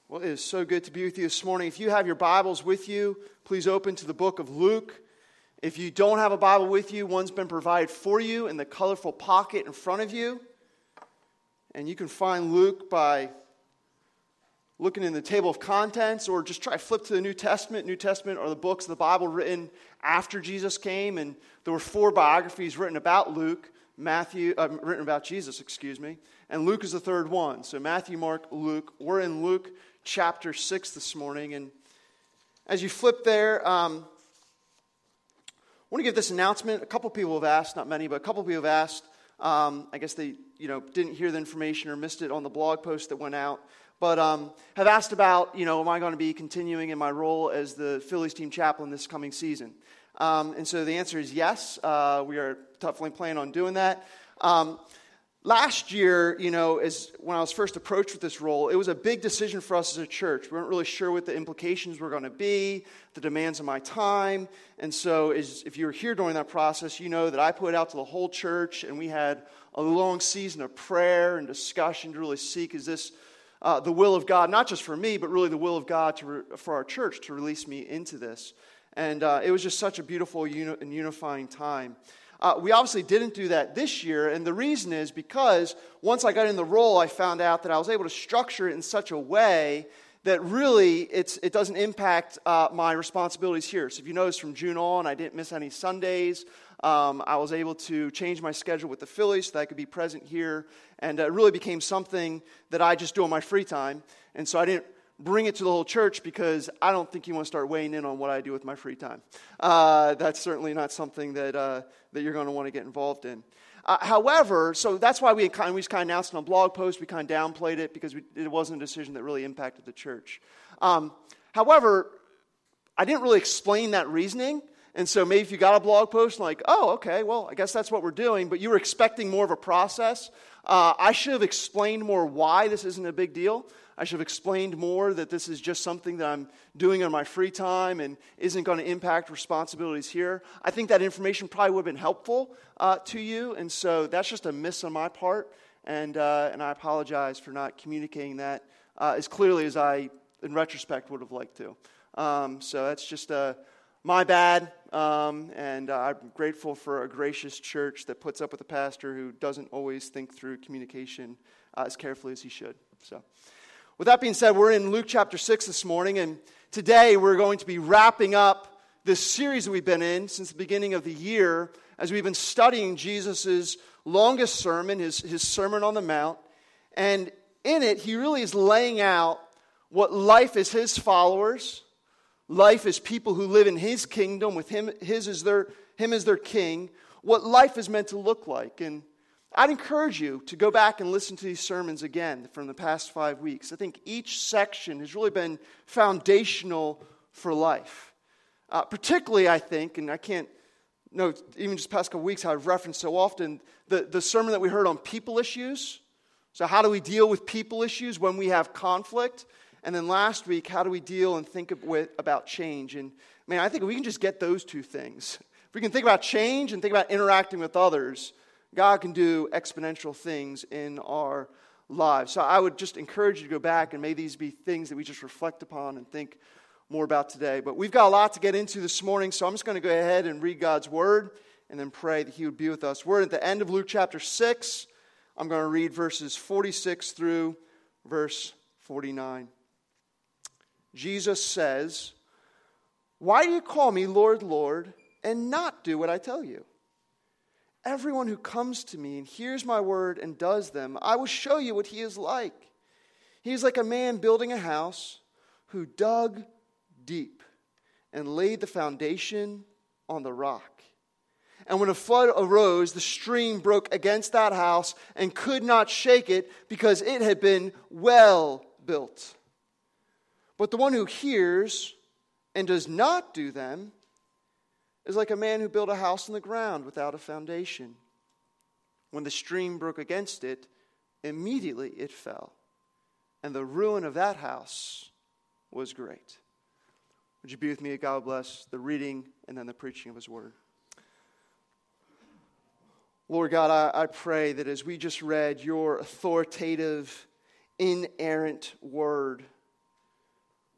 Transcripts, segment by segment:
Well, it is so good to be with you this morning. If you have your Bibles with you, please open to the book of Luke. If you don't have a Bible with you, one's been provided for you in the colorful pocket in front of you. And you can find Luke by looking in the table of contents, or just try to flip to the New Testament. New Testament are the books of the Bible written after Jesus came, and there were 4 biographies written about written about Jesus, and Luke is the third one. So Matthew, Mark, Luke. We're in Luke chapter 6 this morning, and as you flip there, I want to give this announcement. A couple people have asked, not many, but a couple people have asked. I guess they, didn't hear the information or missed it on the blog post that went out, but have asked about, am I going to be continuing in my role as the Phillies team chaplain this coming season? And so the answer is yes. We are definitely planning on doing that. Last year, as when I was first approached with this role, it was a big decision for us as a church. We weren't really sure what the implications were going to be, the demands of my time. And so if you were here during that process, you know that I put it out to the whole church, and we had a long season of prayer and discussion to really seek, is this the will of God, not just for me, but really the will of God for our church to release me into this. And it was just such a beautiful and unifying time. We obviously didn't do that this year, and the reason is because once I got in the role, I found out that I was able to structure it in such a way that really it doesn't impact my responsibilities here. So if you notice, from June on, I didn't miss any Sundays. I was able to change my schedule with the Phillies so that I could be present here, and it really became something that I just do on my free time. And so I didn't bring it to the whole church, because I don't think you want to start weighing in on what I do with my free time. That's certainly not something that you're going to want to get involved in. However, so that's why we kind of announced it on a blog post. We kind of downplayed it because it wasn't a decision that really impacted the church. However, I didn't really explain that reasoning. And so maybe if you got a blog post like, oh, okay, well, I guess that's what we're doing, but you were expecting more of a process, I should have explained more why this isn't a big deal. I should have explained more that this is just something that I'm doing on my free time and isn't going to impact responsibilities here. I think that information probably would have been helpful to you, and so that's just a miss on my part, and I apologize for not communicating that as clearly as I, in retrospect, would have liked to. So that's just my bad, and I'm grateful for a gracious church that puts up with a pastor who doesn't always think through communication as carefully as he should. So, with that being said, we're in Luke chapter 6 this morning, and today we're going to be wrapping up this series that we've been in since the beginning of the year, as we've been studying Jesus' longest sermon, his Sermon on the Mount. And in it, he really is laying out what life as his followers, life as people who live in his kingdom, with him as their king, what life is meant to look like. And I'd encourage you to go back and listen to these sermons again from the past 5 weeks. I think each section has really been foundational for life. Particularly, I think, and I can't know, even just past couple weeks, how I've referenced so often, the sermon that we heard on people issues. So how do we deal with people issues when we have conflict? And then last week, how do we deal and think about change? And man, I think we can just get those two things. If we can think about change and think about interacting with others, God can do exponential things in our lives. So I would just encourage you to go back, and may these be things that we just reflect upon and think more about today. But we've got a lot to get into this morning, so I'm just going to go ahead and read God's word and then pray that he would be with us. We're at the end of Luke chapter 6. I'm going to read verses 46 through verse 49. Jesus says, "Why do you call me Lord, Lord, and not do what I tell you? Everyone who comes to me and hears my word and does them, I will show you what he is like. He is like a man building a house who dug deep and laid the foundation on the rock. And when a flood arose, the stream broke against that house and could not shake it, because it had been well built. But the one who hears and does not do them is like a man who built a house on the ground without a foundation. When the stream broke against it, immediately it fell, and the ruin of that house was great." Would you be with me? God bless the reading and then the preaching of his word. Lord God, I pray that as we just read your authoritative, inerrant word,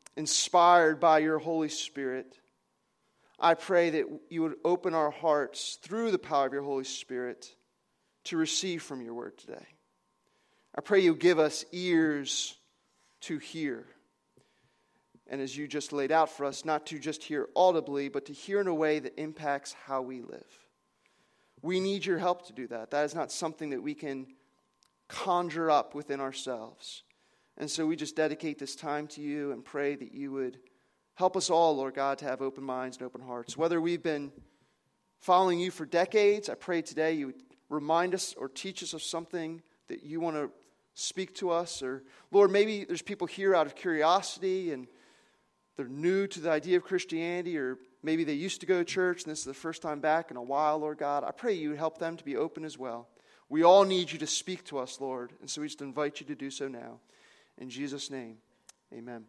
inspired by your Holy Spirit, I pray that you would open our hearts through the power of your Holy Spirit to receive from your word today. I pray you give us ears to hear. And as you just laid out for us, not to just hear audibly, but to hear in a way that impacts how we live. We need your help to do that. That is not something that we can conjure up within ourselves. And so we just dedicate this time to you and pray that you would help us all, Lord God, to have open minds and open hearts. Whether we've been following you for decades, I pray today you would remind us or teach us of something that you want to speak to us. Or, Lord, maybe there's people here out of curiosity and they're new to the idea of Christianity, or maybe they used to go to church and this is the first time back in a while, Lord God. I pray you would help them to be open as well. We all need you to speak to us, Lord, and so we just invite you to do so now. In Jesus' name, amen.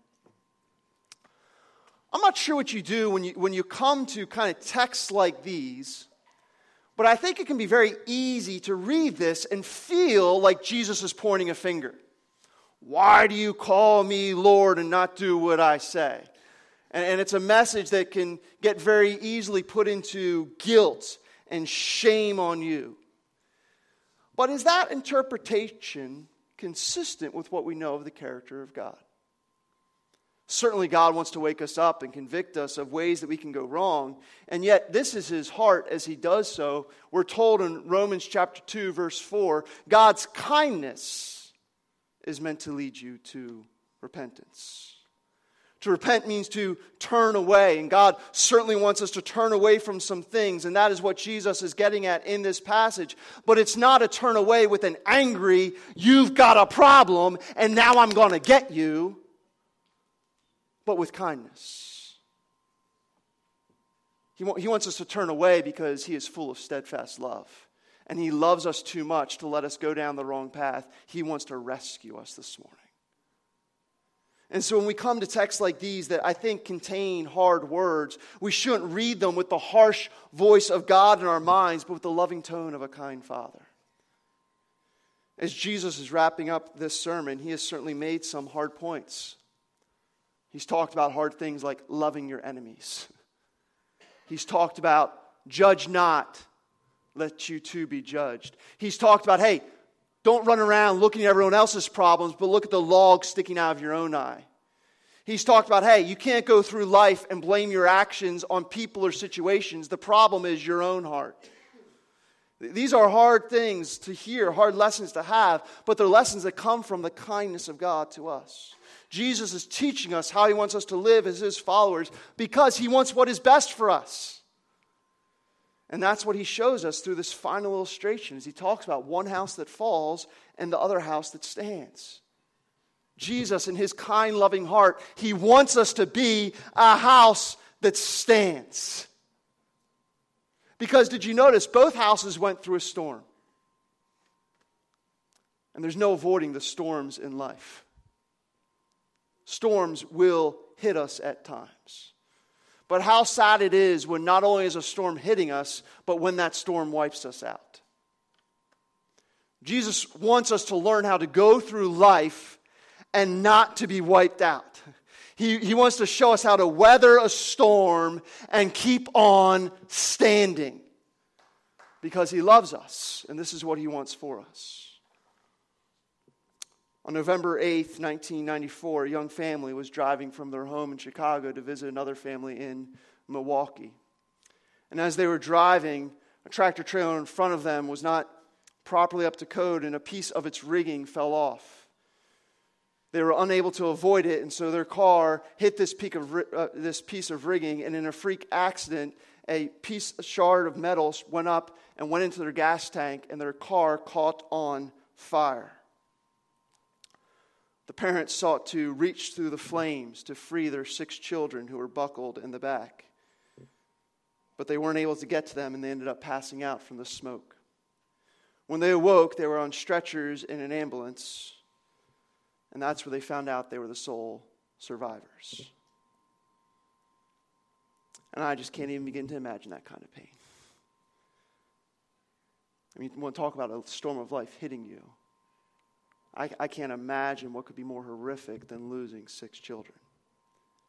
I'm not sure what you do when you come to kind of texts like these, but I think it can be very easy to read this and feel like Jesus is pointing a finger. Why do you call me Lord and not do what I say? And it's a message that can get very easily put into guilt and shame on you. But is that interpretation consistent with what we know of the character of God? Certainly God wants to wake us up and convict us of ways that we can go wrong. And yet this is his heart as he does so. We're told in Romans chapter 2, verse 4, God's kindness is meant to lead you to repentance. To repent means to turn away, and God certainly wants us to turn away from some things, and that is what Jesus is getting at in this passage. But it's not a turn away with an angry, you've got a problem, and now I'm going to get you, but with kindness. He wants us to turn away because he is full of steadfast love, and he loves us too much to let us go down the wrong path. He wants to rescue us this morning. And so when we come to texts like these that I think contain hard words, we shouldn't read them with the harsh voice of God in our minds, but with the loving tone of a kind Father. As Jesus is wrapping up this sermon, he has certainly made some hard points. He's talked about hard things like loving your enemies. He's talked about judge not, let you too be judged. He's talked about, hey, don't run around looking at everyone else's problems, but look at the log sticking out of your own eye. He's talked about, hey, you can't go through life and blame your actions on people or situations. The problem is your own heart. These are hard things to hear, hard lessons to have, but they're lessons that come from the kindness of God to us. Jesus is teaching us how he wants us to live as his followers because he wants what is best for us. And that's what he shows us through this final illustration as he talks about one house that falls and the other house that stands. Jesus, in his kind, loving heart, he wants us to be a house that stands. Because did you notice both houses went through a storm? And there's no avoiding the storms in life. Storms will hit us at times. But how sad it is when not only is a storm hitting us, but when that storm wipes us out. Jesus wants us to learn how to go through life and not to be wiped out. He wants to show us how to weather a storm and keep on standing. Because he loves us, and this is what he wants for us. On November 8th, 1994, a young family was driving from their home in Chicago to visit another family in Milwaukee. And as they were driving, a tractor trailer in front of them was not properly up to code, and a piece of its rigging fell off. They were unable to avoid it, and so their car hit this piece of rigging, and in a freak accident, a shard of metal went up and went into their gas tank, and their car caught on fire. The parents sought to reach through the flames to free their 6 children who were buckled in the back. But they weren't able to get to them, and they ended up passing out from the smoke. When they awoke, they were on stretchers in an ambulance, and that's where they found out they were the sole survivors. And I just can't even begin to imagine that kind of pain. I mean, you want to talk about a storm of life hitting you. I can't imagine what could be more horrific than losing 6 children.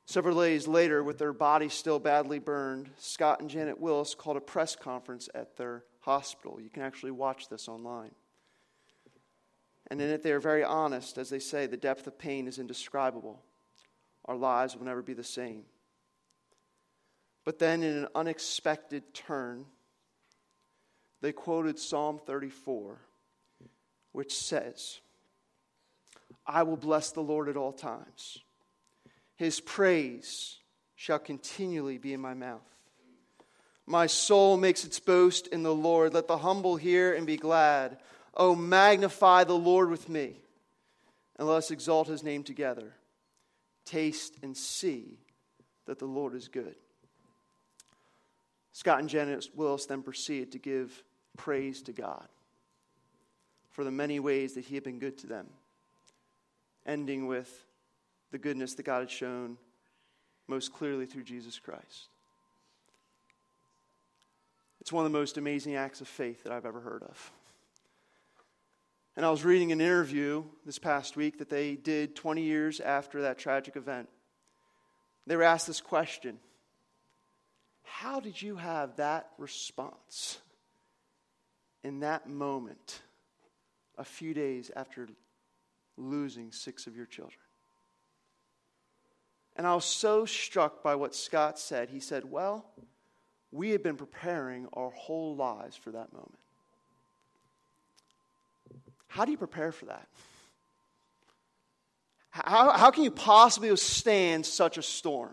Several days later, with their bodies still badly burned, Scott and Janet Willis called a press conference at their hospital. You can actually watch this online. And in it, they are very honest as they say, the depth of pain is indescribable. Our lives will never be the same. But then, in an unexpected turn, they quoted Psalm 34, which says, I will bless the Lord at all times. His praise shall continually be in my mouth. My soul makes its boast in the Lord. Let the humble hear and be glad. Oh, magnify the Lord with me, and let us exalt his name together. Taste and see that the Lord is good. Scott and Janet Willis then proceeded to give praise to God for the many ways that he had been good to them, ending with the goodness that God had shown most clearly through Jesus Christ. It's one of the most amazing acts of faith that I've ever heard of. And I was reading an interview this past week that they did 20 years after that tragic event. They were asked this question: how did you have that response in that moment a few days after losing 6 of your children? And I was so struck by what Scott said. He said, well, we had been preparing our whole lives for that moment. How do you prepare for that? How can you possibly withstand such a storm?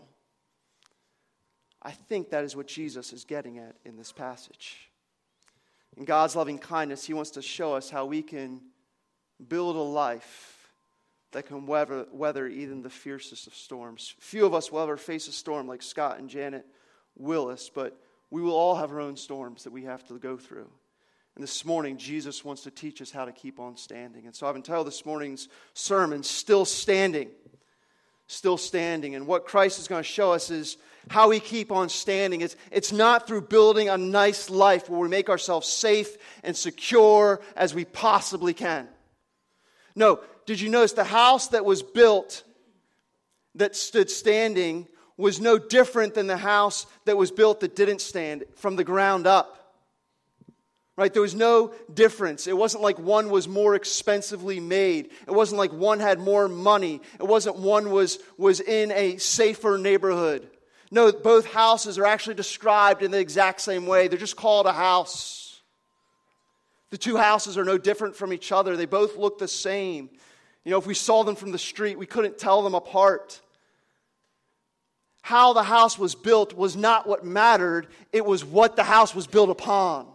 I think that is what Jesus is getting at in this passage. In God's loving kindness, he wants to show us how we can build a life that can weather even the fiercest of storms. Few of us will ever face a storm like Scott and Janet Willis, but we will all have our own storms that we have to go through. And this morning, Jesus wants to teach us how to keep on standing. And so I've entitled this morning's sermon, Still Standing. Still Standing. And what Christ is going to show us is how we keep on standing. It's not through building a nice life where we make ourselves safe and secure as we possibly can. No, did you notice the house that was built, that stood standing, was no different than the house that was built that didn't stand from the ground up? Right? There was no difference. It wasn't like one was more expensively made. It wasn't like one had more money. It wasn't one was in a safer neighborhood. No, both houses are actually described in the exact same way. They're just called a house. The two houses are no different from each other. They both look the same. You know, if we saw them from the street, we couldn't tell them apart. How the house was built was not what mattered. It was what the house was built upon.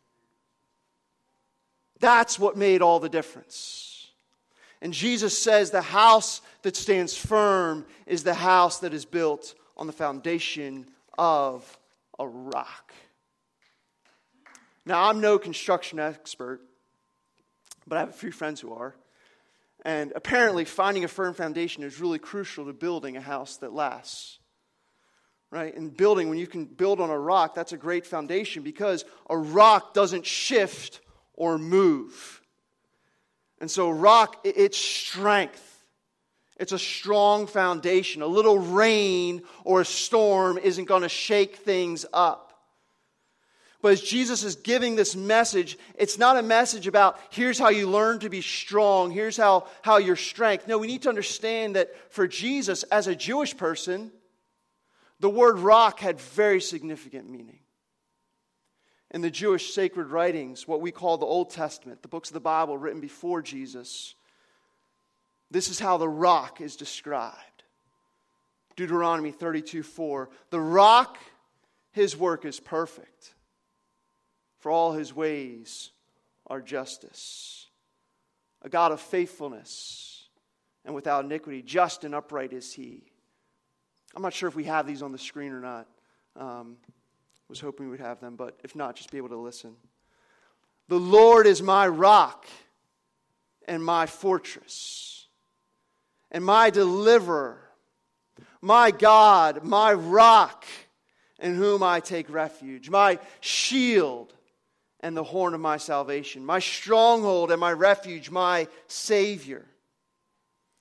That's what made all the difference. And Jesus says the house that stands firm is the house that is built on the foundation of a rock. Now, I'm no construction expert, but I have a few friends who are. And apparently, finding a firm foundation is really crucial to building a house that lasts. Right? And building, when you can build on a rock, that's a great foundation because a rock doesn't shift or move. And so a rock, it's strength. It's a strong foundation. A little rain or a storm isn't going to shake things up. But as Jesus is giving this message, it's not a message about here's how you learn to be strong, here's how your strength. No, we need to understand that for Jesus, as a Jewish person, the word rock had very significant meaning. In the Jewish sacred writings, what we call the Old Testament, the books of the Bible written before Jesus, this is how the rock is described. Deuteronomy 32:4. The rock, his work is perfect, for all his ways are justice. A God of faithfulness and without iniquity, just and upright is he. I'm not sure if we have these on the screen or not. Was hoping we would have them, but if not, just be able to listen. The Lord is my rock and my fortress and my deliverer, my God, my rock in whom I take refuge, my shield and the horn of my salvation, my stronghold and my refuge, my Savior.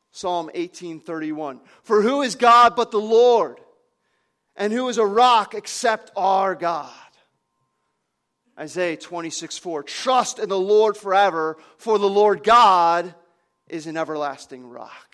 Psalm 18:31. For who is God but the Lord? And who is a rock except our God? Isaiah 26:4. Trust in the Lord forever, for the Lord God is an everlasting rock.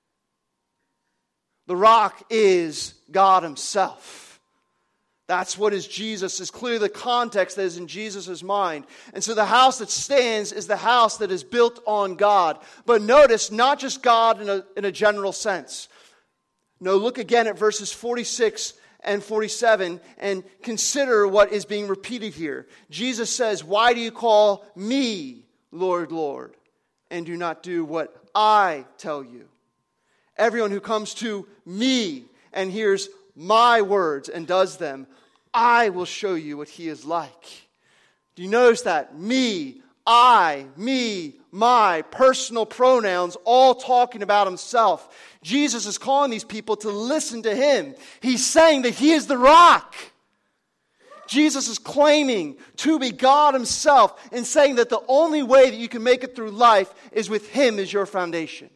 The rock is God himself. That's what is Jesus, is clearly the context that is in Jesus' mind. And so the house that stands is the house that is built on God. But notice, not just God in a general sense. No, look again at verses 46 and 47 and consider what is being repeated here. Jesus says, why do you call me Lord, Lord, and do not do what I tell you? Everyone who comes to me and hears my words and does them, I will show you what he is like. Do you notice that? Me, I, me, my, personal pronouns, all talking about himself. Jesus is calling these people to listen to him. He's saying that he is the rock. Jesus is claiming to be God himself and saying that the only way that you can make it through life is with him as your foundation.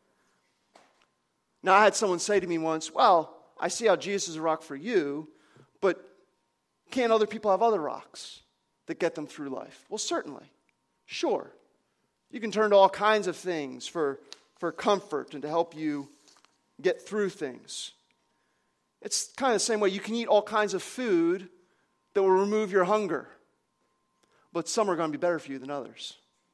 Now, I had someone say to me once, well, I see how Jesus is a rock for you, but can't other people have other rocks that get them through life? Well, certainly. Sure. You can turn to all kinds of things for comfort and to help you get through things. It's kind of the same way. You can eat all kinds of food that will remove your hunger, but some are going to be better for you than others.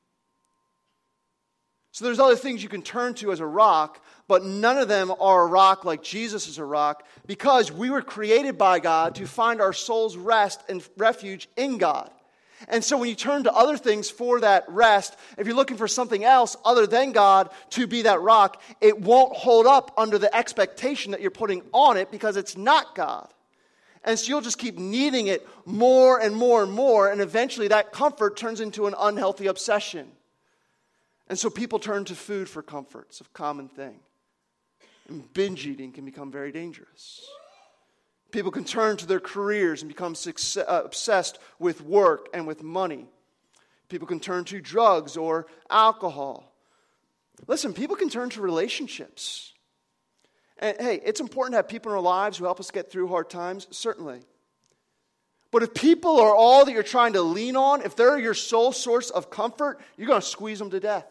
So there's other things you can turn to as a rock, but none of them are a rock like Jesus is a rock, because we were created by God to find our soul's rest and refuge in God. And so when you turn to other things for that rest, if you're looking for something else other than God to be that rock, it won't hold up under the expectation that you're putting on it because it's not God. And so you'll just keep needing it more and more and more, and eventually that comfort turns into an unhealthy obsession. And so people turn to food for comfort. It's a common thing. And binge eating can become very dangerous. People can turn to their careers and become obsessed with work and with money. People can turn to drugs or alcohol. Listen, people can turn to relationships. And hey, it's important to have people in our lives who help us get through hard times, certainly. But if people are all that you're trying to lean on, if they're your sole source of comfort, you're going to squeeze them to death.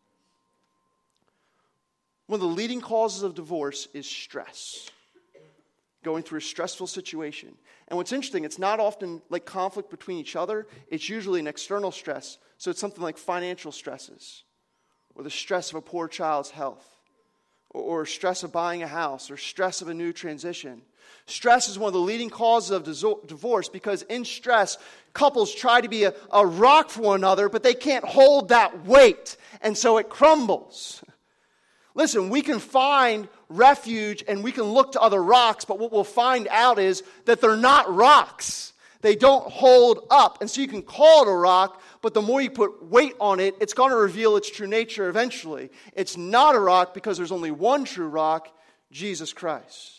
One of the leading causes of divorce is stress. Going through a stressful situation. And what's interesting, it's not often like conflict between each other. It's usually an external stress. So it's something like financial stresses, or the stress of a poor child's health, or stress of buying a house, or stress of a new transition. Stress is one of the leading causes of divorce, because in stress, couples try to be a rock for one another, but they can't hold that weight, and so it crumbles. Listen, we can find refuge and we can look to other rocks, but what we'll find out is that they're not rocks. They don't hold up. And so you can call it a rock, but the more you put weight on it, it's going to reveal its true nature eventually. It's not a rock because there's only one true rock, Jesus Christ.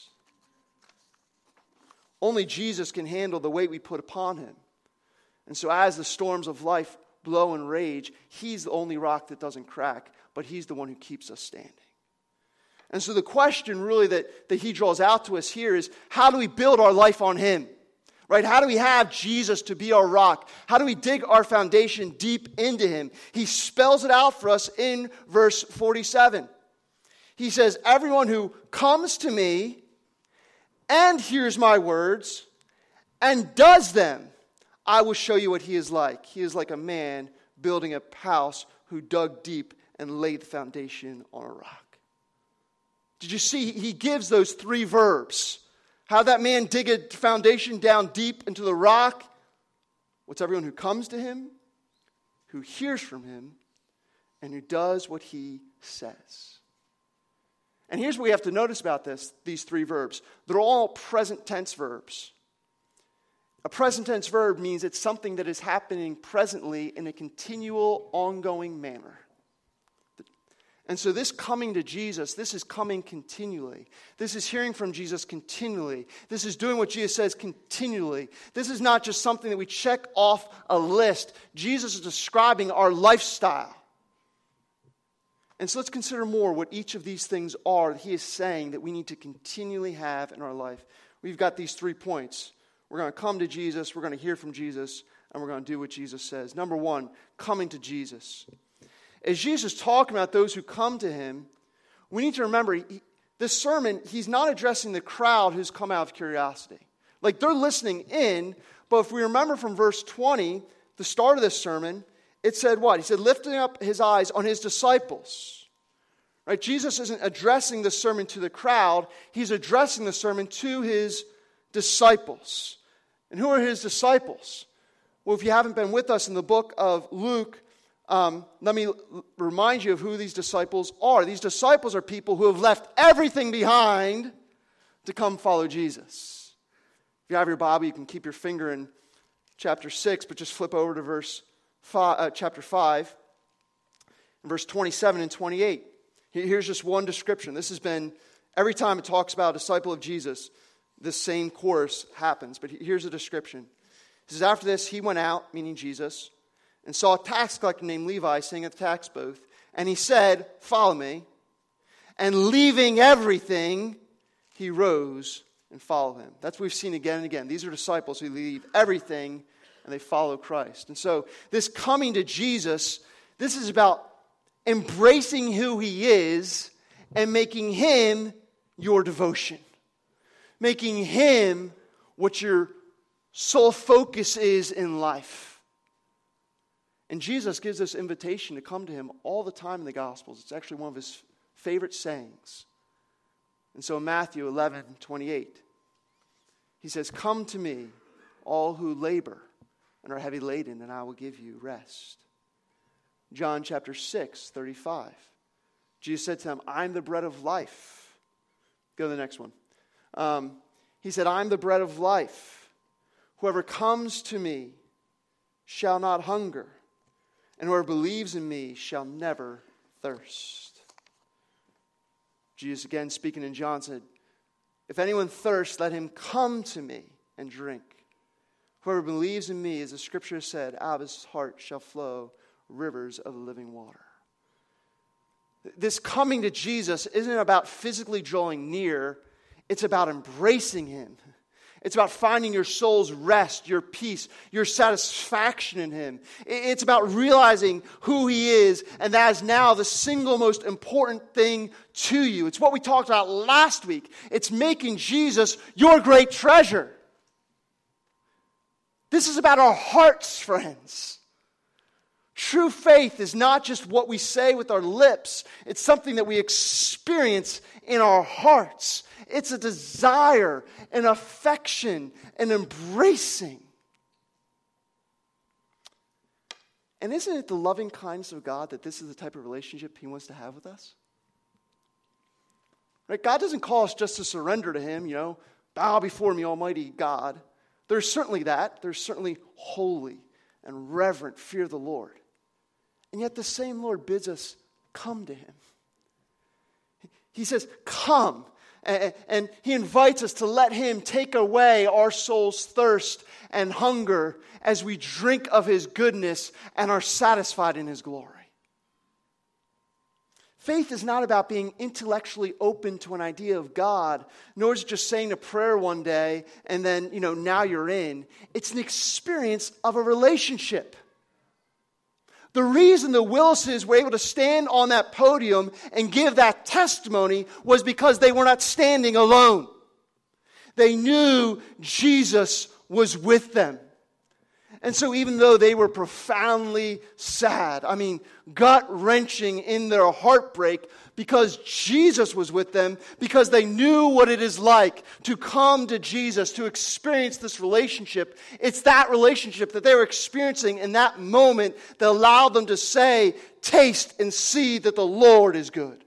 Only Jesus can handle the weight we put upon him. And so as the storms of life blow and rage, he's the only rock that doesn't crack, but he's the one who keeps us standing. And so the question really that he draws out to us here is, how do we build our life on him? Right? How do we have Jesus to be our rock? How do we dig our foundation deep into him? He spells it out for us in verse 47. He says, everyone who comes to me and hears my words and does them, I will show you what he is like. He is like a man building a house who dug deep and laid the foundation on a rock. Did you see? He gives those three verbs. How that man dig a foundation down deep into the rock? What's everyone who comes to him, who hears from him, and who does what he says. And here's what we have to notice about these three verbs. They're all present tense verbs. A present tense verb means it's something that is happening presently in a continual, ongoing manner. And so this coming to Jesus, this is coming continually. This is hearing from Jesus continually. This is doing what Jesus says continually. This is not just something that we check off a list. Jesus is describing our lifestyle. And so let's consider more what each of these things are that he is saying that we need to continually have in our life. We've got these 3 points. We're going to come to Jesus, we're going to hear from Jesus, and we're going to do what Jesus says. Number 1, coming to Jesus. As Jesus is talking about those who come to him, we need to remember, this sermon, he's not addressing the crowd who's come out of curiosity. Like, they're listening in, but if we remember from verse 20, the start of this sermon, it said what? He said, lifting up his eyes on his disciples. Right? Jesus isn't addressing the sermon to the crowd. He's addressing the sermon to his disciples. And who are his disciples? Well, if you haven't been with us in the book of Luke, let me remind you of who these disciples are. These disciples are people who have left everything behind to come follow Jesus. If you have your Bible, you can keep your finger in chapter 6, but just flip over to chapter 5, verse 27 and 28. Here's just one description. This has been, every time it talks about a disciple of Jesus, this same course happens. But here's a description. It says, after this, he went out, meaning Jesus, and saw a tax collector named Levi sitting at the tax booth. And he said, follow me. And leaving everything, he rose and followed him. That's what we've seen again and again. These are disciples who leave everything and they follow Christ. And so this coming to Jesus, this is about embracing who he is and making him your devotion. Making him what your sole focus is in life. And Jesus gives this invitation to come to him all the time in the Gospels. It's actually one of his favorite sayings. And so in Matthew 11:28, he says, come to me, all who labor and are heavy laden, and I will give you rest. John chapter 6:35, Jesus said to them, I'm the bread of life. Go to the next one. He said, I'm the bread of life. Whoever comes to me shall not hunger, and whoever believes in me shall never thirst. Jesus again speaking in John said, if anyone thirsts, let him come to me and drink. Whoever believes in me, as the scripture said, out of his heart shall flow rivers of living water. This coming to Jesus isn't about physically drawing near. It's about embracing him. It's about finding your soul's rest, your peace, your satisfaction in him. It's about realizing who he is, and that is now the single most important thing to you. It's what we talked about last week. It's making Jesus your great treasure. This is about our hearts, friends. True faith is not just what we say with our lips. It's something that we experience in our hearts. It's a desire, an affection, an embracing. And isn't it the loving kindness of God that this is the type of relationship he wants to have with us? Right? God doesn't call us just to surrender to him, bow before me, almighty God. There's certainly that. There's certainly holy and reverent fear of the Lord. And yet the same Lord bids us come to him. He says, come. And he invites us to let him take away our soul's thirst and hunger as we drink of his goodness and are satisfied in his glory. Faith is not about being intellectually open to an idea of God, nor is it just saying a prayer one day and then, now you're in. It's an experience of a relationship. The reason the Willises were able to stand on that podium and give that testimony was because they were not standing alone. They knew Jesus was with them. And so even though they were profoundly sad, gut-wrenching in their heartbreak, because Jesus was with them, because they knew what it is like to come to Jesus, to experience this relationship. It's that relationship that they were experiencing in that moment that allowed them to say, taste and see that the Lord is good.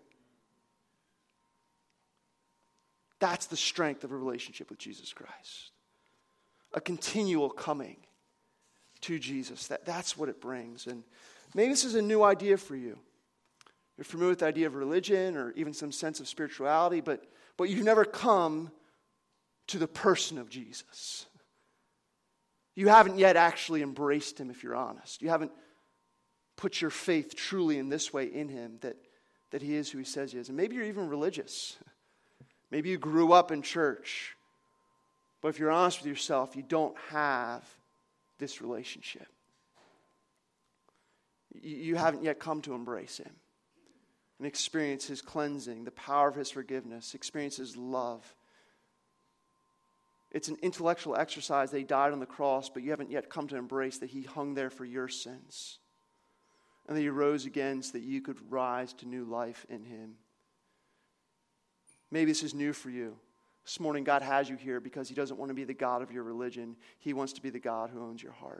That's the strength of a relationship with Jesus Christ. A continual coming to Jesus. That's what it brings. And maybe this is a new idea for you. You're familiar with the idea of religion or even some sense of spirituality, but you've never come to the person of Jesus. You haven't yet actually embraced him, if you're honest. You haven't put your faith truly in this way in him, that that he is who he says he is. And maybe you're even religious. Maybe you grew up in church. But if you're honest with yourself, you don't have this relationship. You haven't yet come to embrace him and experience his cleansing, the power of his forgiveness, experience his love. It's an intellectual exercise that he died on the cross, but you haven't yet come to embrace that he hung there for your sins. And that he rose again so that you could rise to new life in him. Maybe this is new for you. This morning God has you here because he doesn't want to be the God of your religion. He wants to be the God who owns your heart.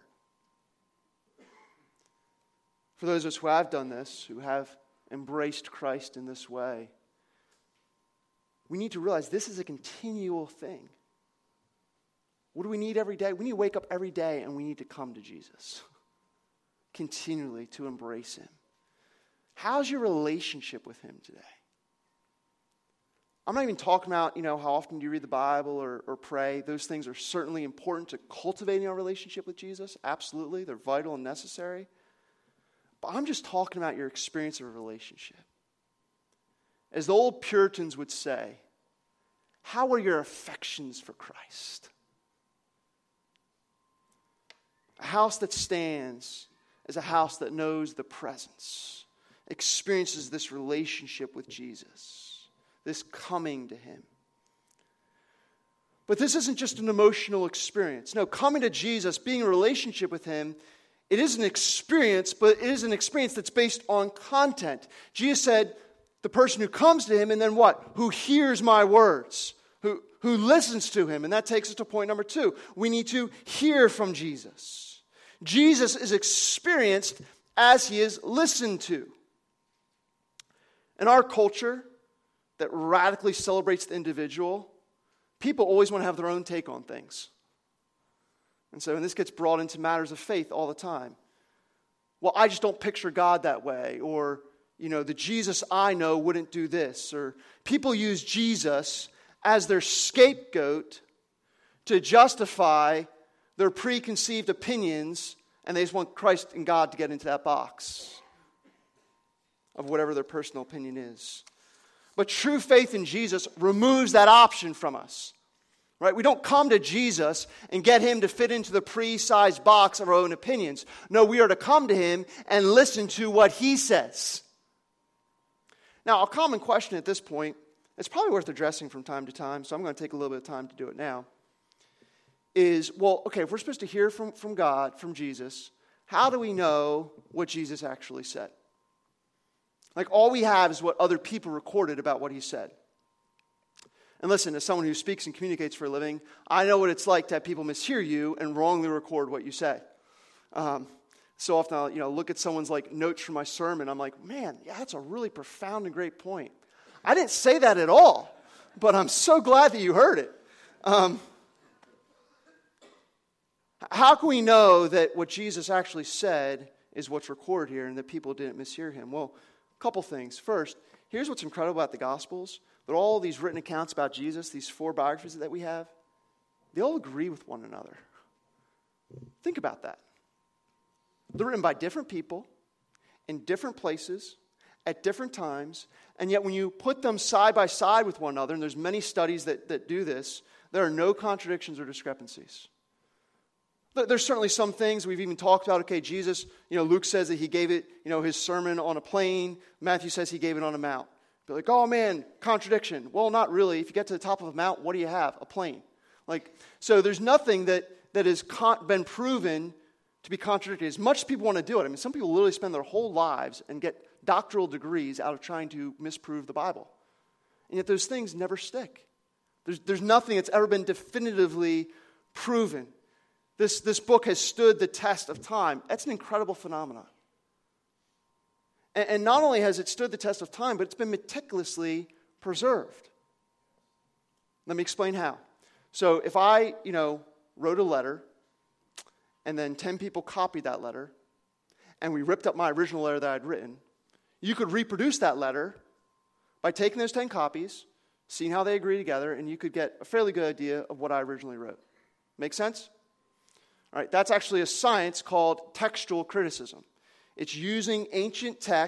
For those of us who have done this, who have embraced Christ in this way, we need to realize this is a continual thing. What do we need every day? We need to wake up every day and we need to come to Jesus. Continually to embrace him. How's your relationship with him today? I'm not even talking about, how often do you read the Bible or pray. Those things are certainly important to cultivating our relationship with Jesus. Absolutely. They're vital and necessary. But I'm just talking about your experience of a relationship. As the old Puritans would say, how are your affections for Christ? A house that stands is a house that knows the presence, experiences this relationship with Jesus, this coming to him. But this isn't just an emotional experience. No, coming to Jesus, being in a relationship with him, it is an experience, but it is an experience that's based on content. Jesus said, the person who comes to him, and then what? Who hears my words, who listens to him. And that takes us to point number 2. We need to hear from Jesus. Jesus is experienced as he is listened to. In our culture that radically celebrates the individual, people always want to have their own take on things. And this gets brought into matters of faith all the time. Well, I just don't picture God that way. Or, the Jesus I know wouldn't do this. Or people use Jesus as their scapegoat to justify their preconceived opinions, and they just want Christ and God to get into that box of whatever their personal opinion is. But true faith in Jesus removes that option from us. Right? We don't come to Jesus and get him to fit into the pre-sized box of our own opinions. No, we are to come to him and listen to what he says. Now, a common question at this point, it's probably worth addressing from time to time, so I'm going to take a little bit of time to do it now, is, well, okay, if we're supposed to hear from God, from Jesus, how do we know what Jesus actually said? Like, all we have is what other people recorded about what he said. And listen, as someone who speaks and communicates for a living, I know what it's like to have people mishear you and wrongly record what you say. So often I'll, look at someone's notes from my sermon. I'm like, man, yeah, that's a really profound and great point. I didn't say that at all, but I'm so glad that you heard it. How can we know that what Jesus actually said is what's recorded here and that people didn't mishear him? Well, a couple things. First, here's what's incredible about the Gospels. That all these written accounts about Jesus, these 4 biographies that we have, they all agree with one another. Think about that. They're written by different people, in different places, at different times, and yet when you put them side by side with one another, and there's many studies that do this, there are no contradictions or discrepancies. There's certainly some things we've even talked about. Okay, Jesus, Luke says that he gave it, his sermon on a plain. Matthew says he gave it on a mount. Be like, oh man, contradiction. Well, not really. If you get to the top of a mount, what do you have? A plain. So there's nothing that has been proven to be contradictory. As much as people want to do it, some people literally spend their whole lives and get doctoral degrees out of trying to misprove the Bible. And yet those things never stick. There's nothing that's ever been definitively proven. This book has stood the test of time. That's an incredible phenomenon. And not only has it stood the test of time, but it's been meticulously preserved. Let me explain how. So if I, wrote a letter, and then 10 people copied that letter, and we ripped up my original letter that I'd written, you could reproduce that letter by taking those 10 copies, seeing how they agree together, and you could get a fairly good idea of what I originally wrote. Make sense? All right, that's actually a science called textual criticism. It's using ancient texts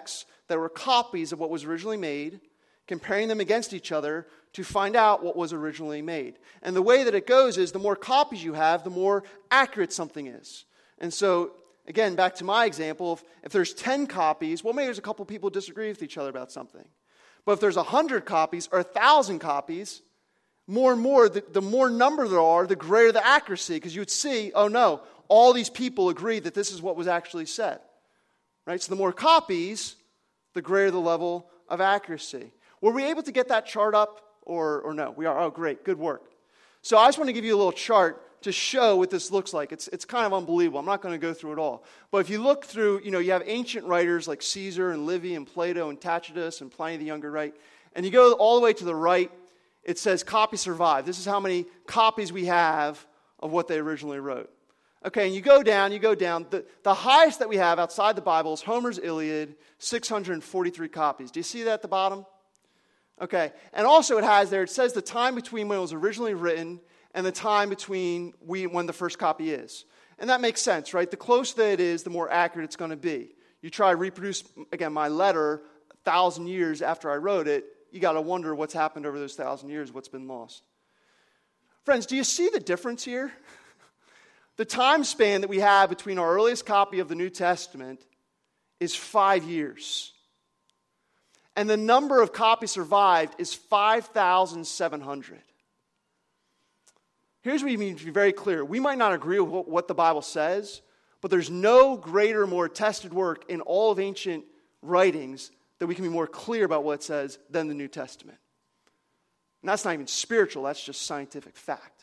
that were copies of what was originally made, comparing them against each other to find out what was originally made. And the way that it goes is the more copies you have, the more accurate something is. And so, again, back to my example, if there's 10 copies, well, maybe there's a couple people disagree with each other about something. But if there's 100 copies or 1,000 copies, more and more, the more number there are, the greater the accuracy. Because you would see, oh no, all these people agree that this is what was actually said. Right? So the more copies, the greater the level of accuracy. Were we able to get that chart up or no? We are. Oh, great. Good work. So I just want to give you a little chart to show what this looks like. It's kind of unbelievable. I'm not going to go through it all. But if you look through, you have ancient writers like Caesar and Livy and Plato and Tacitus and Pliny the Younger, right? And you go all the way to the right, it says copy survive. This is how many copies we have of what they originally wrote. Okay, and you go down. The highest that we have outside the Bible is Homer's Iliad, 643 copies. Do you see that at the bottom? Okay, and also it says the time between when it was originally written and the time between when the first copy is. And that makes sense, right? The closer that it is, the more accurate it's going to be. You try to reproduce, again, my letter 1,000 years after I wrote it, you got to wonder what's happened over those 1,000 years, what's been lost. Friends, do you see the difference here? The time span that we have between our earliest copy of the New Testament is 5 years. And the number of copies survived is 5,700. Here's what you mean to be very clear. We might not agree with what the Bible says, but there's no greater, more tested work in all of ancient writings that we can be more clear about what it says than the New Testament. And that's not even spiritual, that's just scientific fact.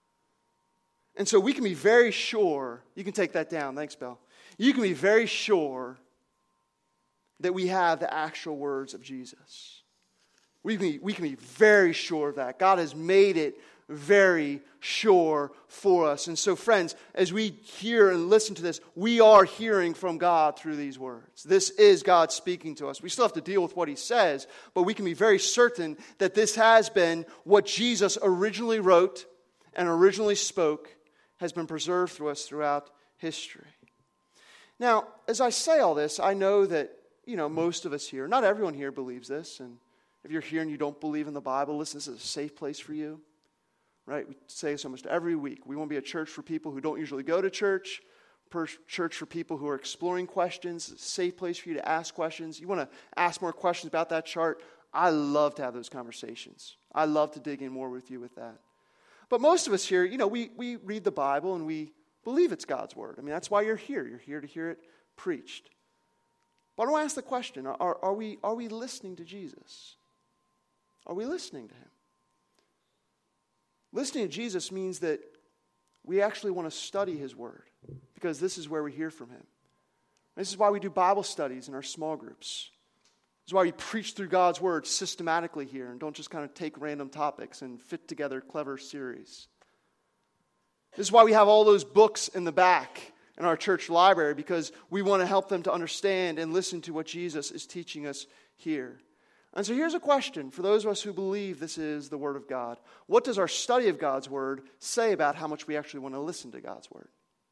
And so we can be very sure, you can take that down, thanks, Bill. You can be very sure that we have the actual words of Jesus. We can be very sure of that. God has made it very sure for us. And so, friends, as we hear and listen to this, we are hearing from God through these words. This is God speaking to us. We still have to deal with what he says, but we can be very certain that this has been what Jesus originally wrote and originally spoke, has been preserved through us throughout history. Now, as I say all this, I know that, most of us here, not everyone here believes this, and if you're here and you don't believe in the Bible, listen, this is a safe place for you. Right? We say so much every week. We want to be a church for people who don't usually go to church, church for people who are exploring questions, a safe place for you to ask questions. You want to ask more questions about that chart? I love to have those conversations. I love to dig in more with you with that. But most of us here, we read the Bible and we believe it's God's word. I mean, that's why you're here. You're here to hear it preached. But I want to ask the question, are we listening to Jesus? Are we listening to him? Listening to Jesus means that we actually want to study his word because this is where we hear from him. This is why we do Bible studies in our small groups. This is why we preach through God's word systematically here and don't just kind of take random topics and fit together clever series. This is why we have all those books in the back in our church library because we want to help them to understand and listen to what Jesus is teaching us here. And so here's a question for those of us who believe this is the Word of God. What does our study of God's Word say about how much we actually want to listen to God's Word?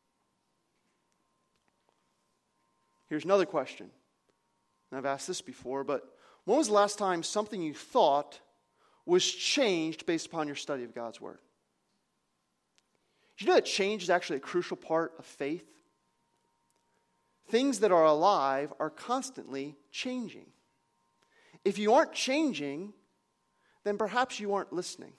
Here's another question. And I've asked this before, but when was the last time something you thought was changed based upon your study of God's Word? Did you know that change is actually a crucial part of faith? Things that are alive are constantly changing. If you aren't changing, then perhaps you aren't listening.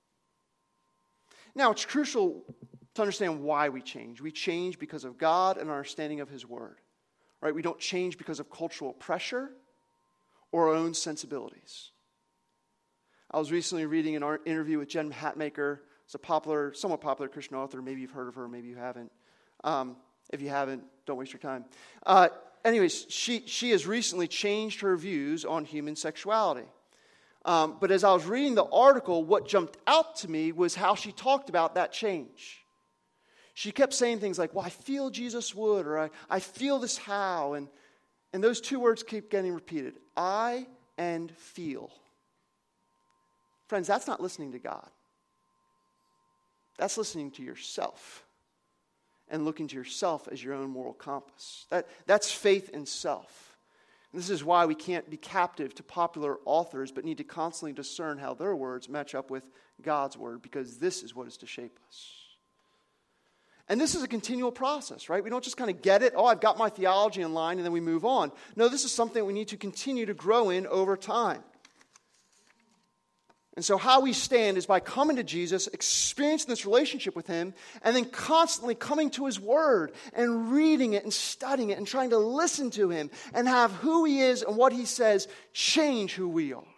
Now, it's crucial to understand why we change. We change because of God and our understanding of his word. Right? We don't change because of cultural pressure or our own sensibilities. I was recently reading an interview with Jen Hatmaker. It's a somewhat popular Christian author. Maybe you've heard of her, maybe you haven't. If you haven't, don't waste your time. Anyways, she has recently changed her views on human sexuality. But as I was reading the article, what jumped out to me was how she talked about that change. She kept saying things like, well, I feel Jesus would, or I feel this how. And those two words keep getting repeated. I and feel. Friends, that's not listening to God. That's listening to yourself and looking to yourself as your own moral compass. That's faith in self. And this is why we can't be captive to popular authors, but need to constantly discern how their words match up with God's word, because this is what is to shape us. And this is a continual process, right? We don't just kind of get it, I've got my theology in line, and then we move on. No, this is something we need to continue to grow in over time. And so how we stand is by coming to Jesus, experiencing this relationship with him, and then constantly coming to his word and reading it and studying it and trying to listen to him and have who he is and what he says change who we are.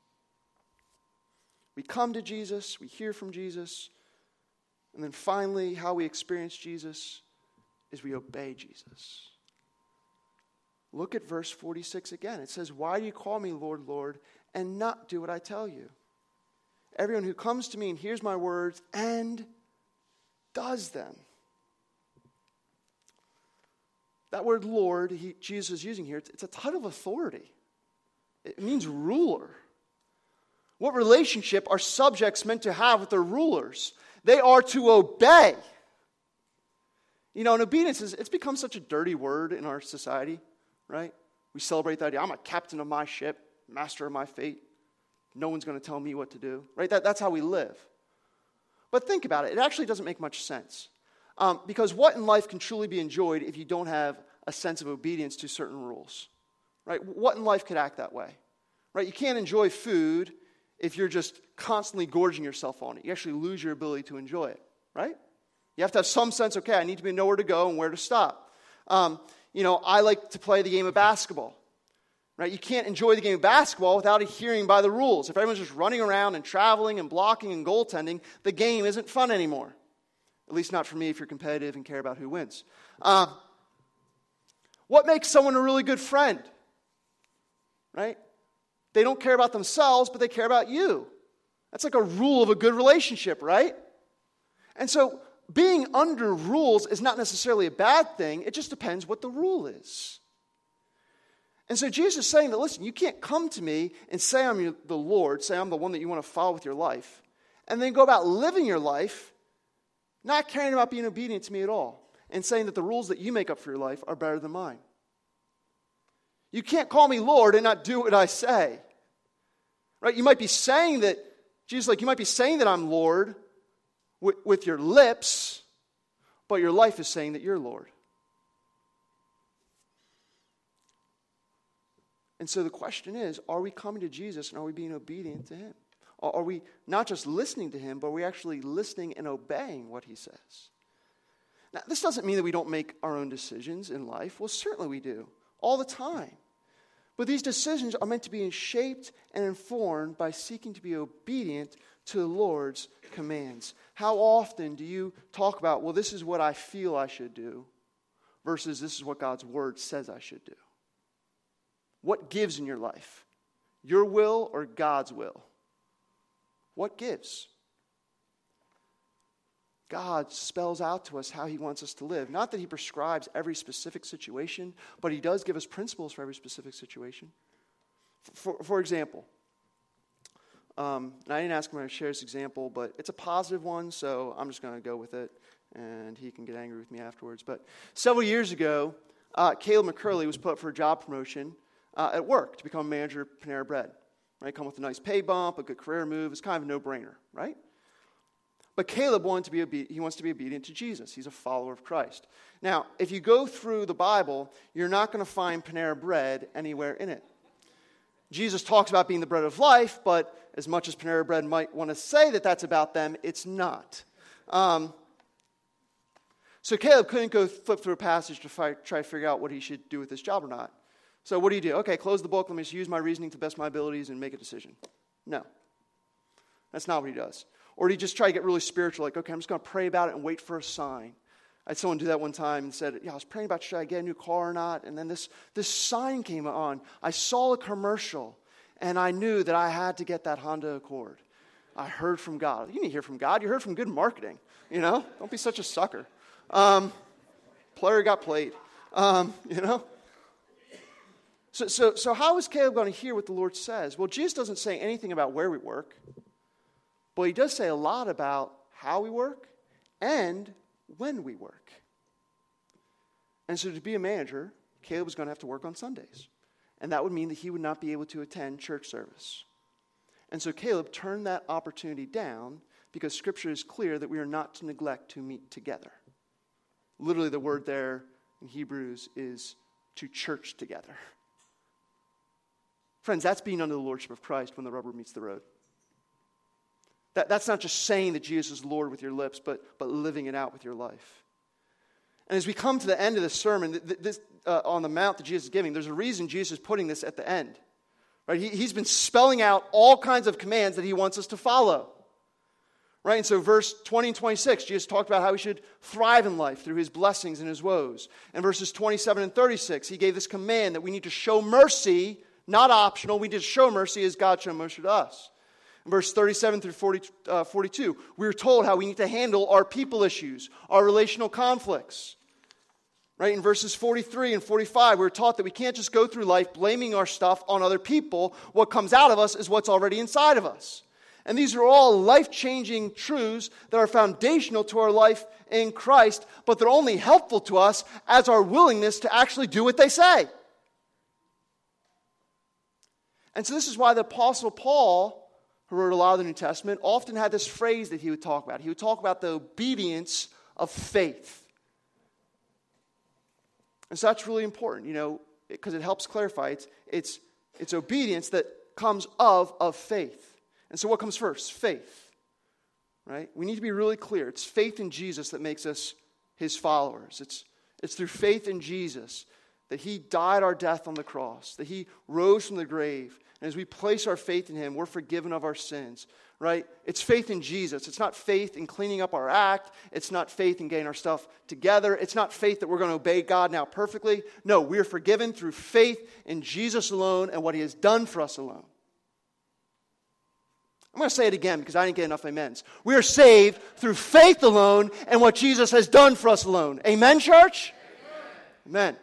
We come to Jesus, we hear from Jesus, and then finally how we experience Jesus is we obey Jesus. Look at verse 46 again. It says, "Why do you call me Lord, Lord, and not do what I tell you? Everyone who comes to me and hears my words and does them." That word Lord, Jesus is using here, it's a title of authority. It means ruler. What relationship are subjects meant to have with their rulers? They are to obey. You know, and obedience it's become such a dirty word in our society, right? We celebrate the idea, I'm a captain of my ship, master of my fate. No one's going to tell me what to do, right? That's how we live. But think about it. It actually doesn't make much sense. Because what in life can truly be enjoyed if you don't have a sense of obedience to certain rules, right? What in life could act that way, right? You can't enjoy food if you're just constantly gorging yourself on it. You actually lose your ability to enjoy it, right? You have to have some sense, okay, I need to know where to go and where to stop. I like to play the game of basketball. Right? You can't enjoy the game of basketball without adhering by the rules. If everyone's just running around and traveling and blocking and goaltending, the game isn't fun anymore. At least not for me if you're competitive and care about who wins. What makes someone a really good friend? Right? They don't care about themselves, but they care about you. That's like a rule of a good relationship, right? And so being under rules is not necessarily a bad thing. It just depends what the rule is. And so Jesus is saying that, listen, you can't come to me and say I'm the Lord, say I'm the one that you want to follow with your life, and then go about living your life not caring about being obedient to me at all, and saying that the rules that you make up for your life are better than mine. You can't call me Lord and not do what I say. Right? You might be saying that, Jesus, you might be saying that I'm Lord with your lips, but your life is saying that you're Lord. And so the question is, are we coming to Jesus and are we being obedient to him? Are we not just listening to him, but are we actually listening and obeying what he says? Now, this doesn't mean that we don't make our own decisions in life. Well, certainly we do, all the time. But these decisions are meant to be shaped and informed by seeking to be obedient to the Lord's commands. How often do you talk about, well, this is what I feel I should do, versus this is what God's word says I should do? What gives in your life? Your will or God's will? What gives? God spells out to us how he wants us to live. Not that he prescribes every specific situation, but he does give us principles for every specific situation. For example, and I didn't ask him to share this example, but it's a positive one, so I'm just going to go with it, and he can get angry with me afterwards. But several years ago, Caleb McCurley was put up for a job promotion at work to become a manager at Panera Bread. Right? Come with a nice pay bump, a good career move. It's kind of a no-brainer, right? But Caleb wants to be obedient to Jesus. He's a follower of Christ. Now, if you go through the Bible, you're not going to find Panera Bread anywhere in it. Jesus talks about being the bread of life, but as much as Panera Bread might want to say that that's about them, it's not. So Caleb couldn't go flip through a passage to try to figure out what he should do with this job or not. So what do? Okay, close the book. Let me just use my reasoning to the best of my abilities and make a decision. No. That's not what he does. Or did he just try to get really spiritual, like, okay, I'm just going to pray about it and wait for a sign. I had someone do that one time and said, I was praying about should I get a new car or not, and then this sign came on. I saw a commercial, and I knew that I had to get that Honda Accord. I heard from God. You didn't hear from God. You heard from good marketing. Don't be such a sucker. Player got played. So how is Caleb going to hear what the Lord says? Well, Jesus doesn't say anything about where we work, but he does say a lot about how we work and when we work. And so to be a manager, Caleb was going to have to work on Sundays. And that would mean that he would not be able to attend church service. And so Caleb turned that opportunity down because Scripture is clear that we are not to neglect to meet together. Literally, the word there in Hebrews is to church together. Friends, that's being under the lordship of Christ when the rubber meets the road. That's not just saying that Jesus is Lord with your lips, but living it out with your life. And as we come to the end of this sermon, this on the mount that Jesus is giving, there's a reason Jesus is putting this at the end. Right? He's been spelling out all kinds of commands that he wants us to follow. Right? And so verse 20 and 26, Jesus talked about how we should thrive in life through his blessings and his woes. And verses 27 and 36, he gave this command that we need to show mercy, not optional. We need to show mercy as God showed mercy to us. In verse 37 through 42, we were told how we need to handle our people issues, our relational conflicts. Right? In verses 43 and 45, we're taught that we can't just go through life blaming our stuff on other people. What comes out of us is what's already inside of us. And these are all life-changing truths that are foundational to our life in Christ, but they're only helpful to us as our willingness to actually do what they say. And so this is why the Apostle Paul, who wrote a lot of the New Testament, often had this phrase that he would talk about. He would talk about the obedience of faith. And so that's really important, because it helps clarify. It's obedience that comes of faith. And so what comes first? Faith. Right? We need to be really clear. It's faith in Jesus that makes us his followers. It's through faith in Jesus that he died our death on the cross, that he rose from the grave. And as we place our faith in him, we're forgiven of our sins. Right? It's faith in Jesus. It's not faith in cleaning up our act. It's not faith in getting our stuff together. It's not faith that we're going to obey God now perfectly. No, we are forgiven through faith in Jesus alone and what he has done for us alone. I'm going to say it again because I didn't get enough amens. We are saved through faith alone and what Jesus has done for us alone. Amen, church? Amen.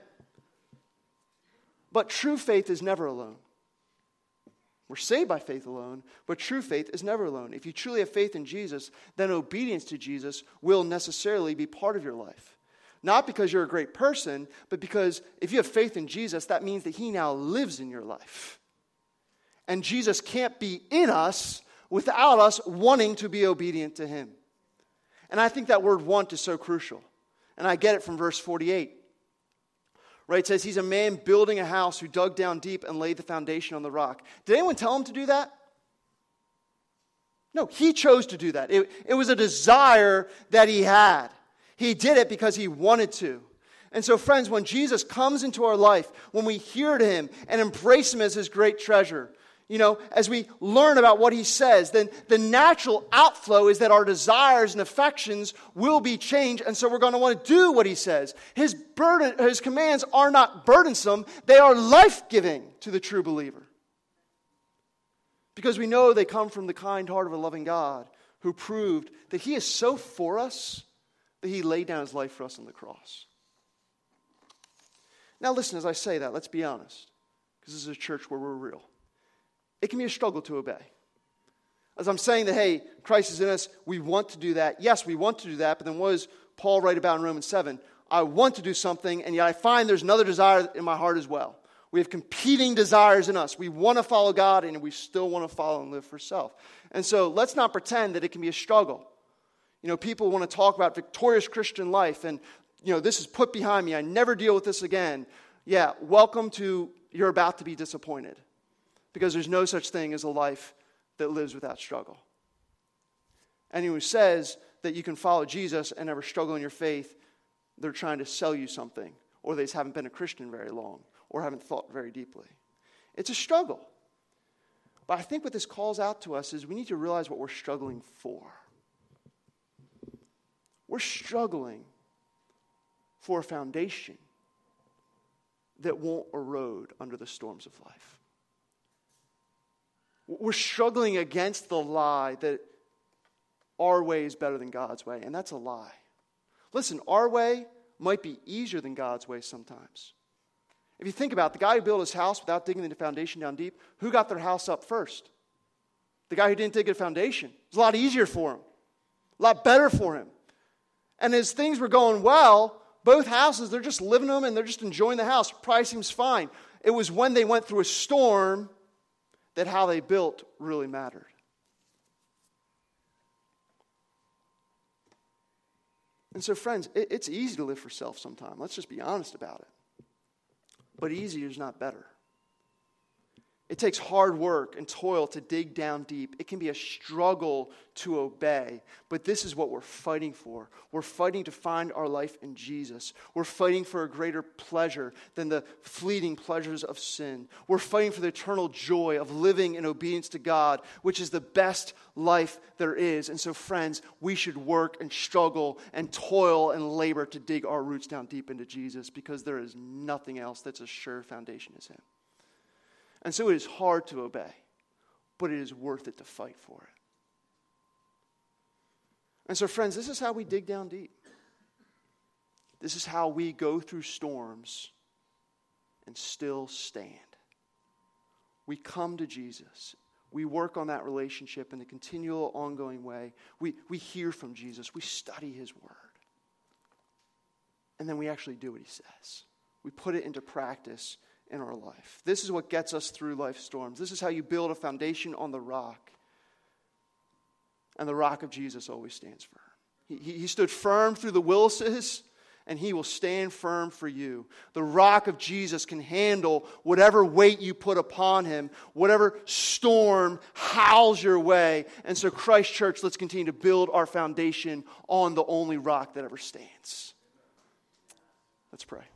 But true faith is never alone. We're saved by faith alone, but true faith is never alone. If you truly have faith in Jesus, then obedience to Jesus will necessarily be part of your life. Not because you're a great person, but because if you have faith in Jesus, that means that he now lives in your life. And Jesus can't be in us without us wanting to be obedient to him. And I think that word want is so crucial. And I get it from verse 48. Right, it says he's a man building a house who dug down deep and laid the foundation on the rock. Did anyone tell him to do that? No, he chose to do that. It was a desire that he had. He did it because he wanted to. And so, friends, when Jesus comes into our life, when we hear to him and embrace him as his great treasure, as we learn about what he says, then the natural outflow is that our desires and affections will be changed, and so we're going to want to do what he says. His commands are not burdensome, they are life-giving to the true believer. Because we know they come from the kind heart of a loving God who proved that he is so for us that he laid down his life for us on the cross. Now listen, as I say that, let's be honest, because this is a church where we're real. It can be a struggle to obey. As I'm saying that, hey, Christ is in us, we want to do that. Yes, we want to do that, but then what does Paul write about in Romans 7? I want to do something, and yet I find there's another desire in my heart as well. We have competing desires in us. We want to follow God, and we still want to follow and live for self. And so let's not pretend that it can be a struggle. People want to talk about victorious Christian life, and, this is put behind me. I never deal with this again. Yeah, welcome to you're about to be disappointed. Because there's no such thing as a life that lives without struggle. Anyone who says that you can follow Jesus and never struggle in your faith, they're trying to sell you something. Or they just haven't been a Christian very long. Or haven't thought very deeply. It's a struggle. But I think what this calls out to us is we need to realize what we're struggling for. We're struggling for a foundation that won't erode under the storms of life. We're struggling against the lie that our way is better than God's way, and that's a lie. Listen, our way might be easier than God's way sometimes. If you think about it, the guy who built his house without digging the foundation down deep, who got their house up first? The guy who didn't dig a foundation. It was a lot easier for him, a lot better for him. And as things were going well, both houses, they're just living in them and they're just enjoying the house. Price seems fine. It was when they went through a storm that how they built really mattered. And so, friends, it's easy to live for self sometimes. Let's just be honest about it. But easier is not better. It takes hard work and toil to dig down deep. It can be a struggle to obey. But this is what we're fighting for. We're fighting to find our life in Jesus. We're fighting for a greater pleasure than the fleeting pleasures of sin. We're fighting for the eternal joy of living in obedience to God, which is the best life there is. And so, friends, we should work and struggle and toil and labor to dig our roots down deep into Jesus, because there is nothing else that's a sure foundation as Him. And so it is hard to obey, but it is worth it to fight for it. And so, friends, this is how we dig down deep. This is how we go through storms and still stand. We come to Jesus. We work on that relationship in a continual, ongoing way. We hear from Jesus. We study His Word. And then we actually do what He says. We put it into practice in our life. This is what gets us through life's storms. This is how you build a foundation on the rock. And the rock of Jesus always stands firm. He stood firm through the Willises, and He will stand firm for you. The rock of Jesus can handle whatever weight you put upon Him, whatever storm howls your way. And so, Christ Church, let's continue to build our foundation on the only rock that ever stands. Let's pray.